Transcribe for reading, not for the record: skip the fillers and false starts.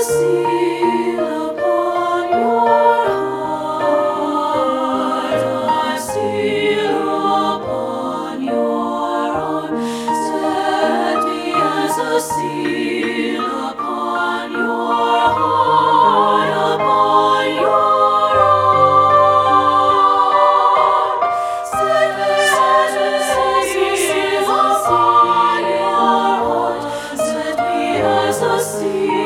seal upon your heart, a seal upon your arm. Set me as a seal upon your heart, upon your arm. Set me as a seal upon your heart. Set me as a seal.